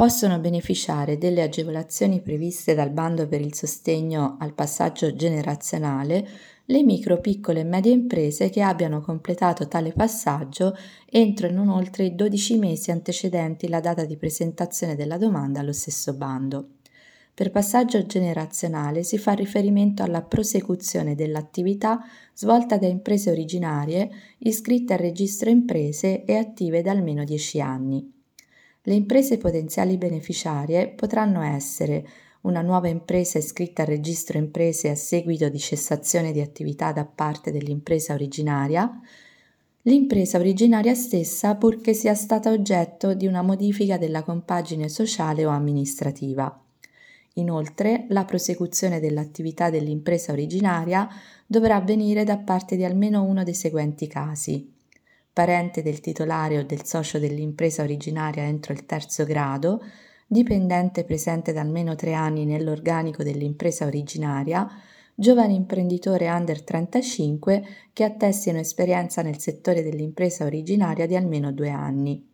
possono beneficiare delle agevolazioni previste dal bando per il sostegno al passaggio generazionale le micro, piccole e medie imprese che abbiano completato tale passaggio entro e non oltre i 12 mesi antecedenti la data di presentazione della domanda allo stesso bando. Per passaggio generazionale si fa riferimento alla prosecuzione dell'attività svolta da imprese originarie iscritte al registro imprese e attive da almeno 10 anni. Le imprese potenziali beneficiarie potranno essere una nuova impresa iscritta al registro imprese a seguito di cessazione di attività da parte dell'impresa originaria, l'impresa originaria stessa purché sia stata oggetto di una modifica della compagine sociale o amministrativa. Inoltre, la prosecuzione dell'attività dell'impresa originaria dovrà avvenire da parte di almeno uno dei seguenti casi: parente del titolare o del socio dell'impresa originaria entro il terzo grado, dipendente presente da almeno 3 anni nell'organico dell'impresa originaria, giovane imprenditore under 35 che attestino esperienza nel settore dell'impresa originaria di almeno 2 anni.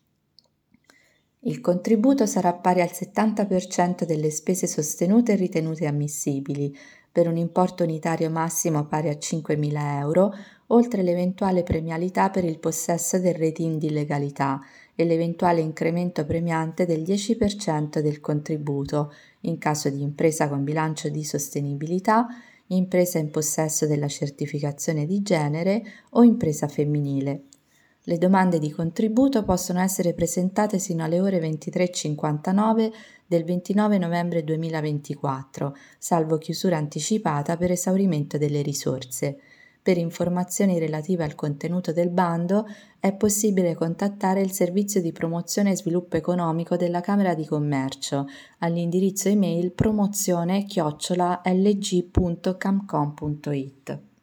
Il contributo sarà pari al 70% delle spese sostenute e ritenute ammissibili, per un importo unitario massimo pari a 5.000 euro, oltre l'eventuale premialità per il possesso del rating di legalità e l'eventuale incremento premiante del 10% del contributo, in caso di impresa con bilancio di sostenibilità, impresa in possesso della certificazione di genere o impresa femminile. Le domande di contributo possono essere presentate sino alle ore 23:59 del 29 novembre 2024, salvo chiusura anticipata per esaurimento delle risorse. Per informazioni relative al contenuto del bando è possibile contattare il Servizio di Promozione e Sviluppo Economico della Camera di Commercio all'indirizzo email promozione@lg.camcom.it.